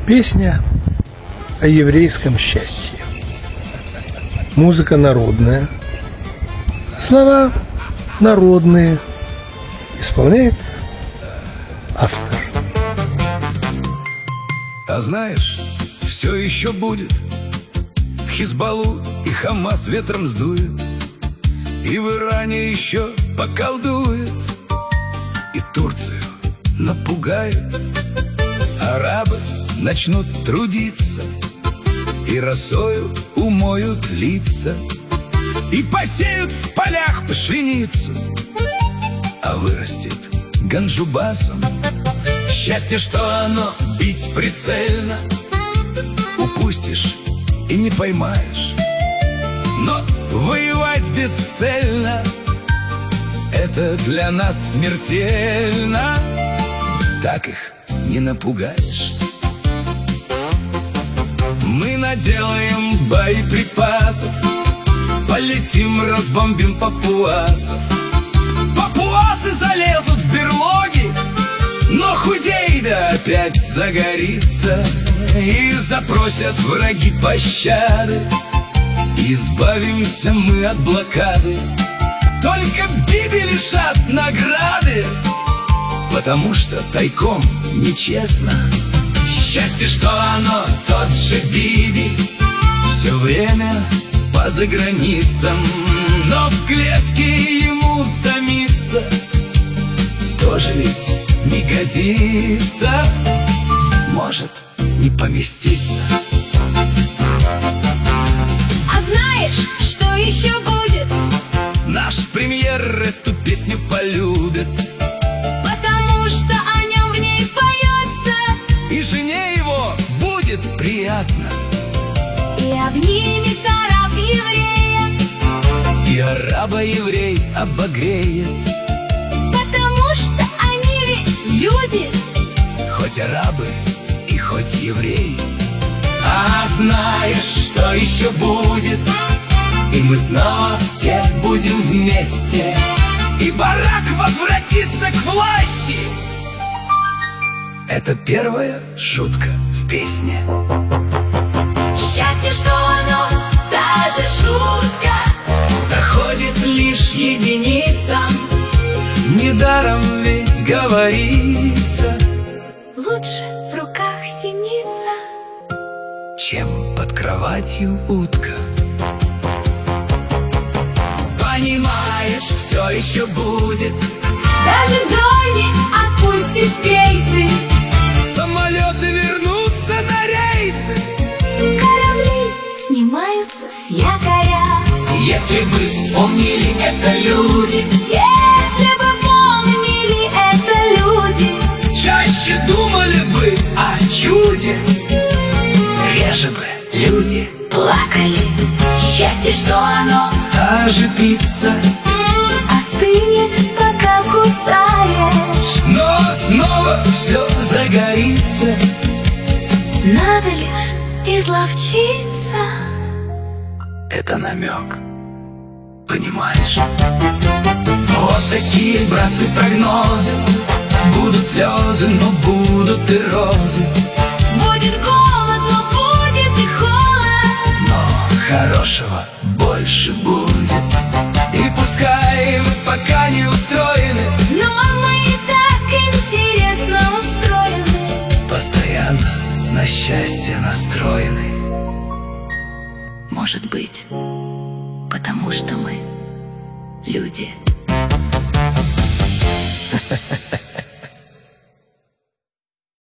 Песня о еврейском счастье. Музыка народная, слова народные. Исполняет автор. А знаешь, все еще будет. Хизбаллу и Хамас ветром сдует, и в Иране еще поколдует, и Турцию напугает. Арабы начнут трудиться, и росою умоют лица, и посеют в полях пшеницу, а вырастет ганджубасом. Счастье, что оно бить прицельно, упустишь и не поймаешь. Но воевать бесцельно — это для нас смертельно. Так их не напугаешь. Мы наделаем боеприпасов, полетим, разбомбим папуасов. Папуасы залезут в берлоги, но худей да опять загорится, и запросят враги пощады. Избавимся мы от блокады, только Биби лишат награды, потому что тайком нечестно. Счастье, что оно тот же Биби, все время по заграницам, но в клетке ему томиться тоже ведь не годится, может не поместиться. А знаешь, что еще будет? Наш премьер эту песню полюбит, Потому что о нем в ней поется, и жене его будет приятно, и обнимет араб еврея, и араба еврей обогреет. потому что они ведь люди. Хоть арабы и хоть евреи. А знаешь, что еще будет? И мы снова все будем вместе, и Барак возвратится к власти. Это первая шутка в песне. Счастье, что оно та же шутка, Доходит лишь единицам, недаром ведь говорится, лучше в руках синица, чем под кроватью утка. Понимаешь, все еще будет. даже дольни отпустит пейсы, Самолеты вернутся на рейсы, корабли снимаются с якоря. если бы помнили это люди, Если бы помнили это люди, чаще думали бы о чуде, реже бы люди плакали. Счастье, что оно та же пицца, остынет, пока кусаешь. но снова все загорится. Надо лишь изловчиться. Это намек, понимаешь? Вот такие, братцы, прогнозы. Будут слезы, но будут и розы. Будет голод, но будет и холод. Но хорошего больше будет. И пускай мы пока не устроены, Но мы и так интересно устроены. постоянно на счастье настроены. Может быть, потому что мы люди.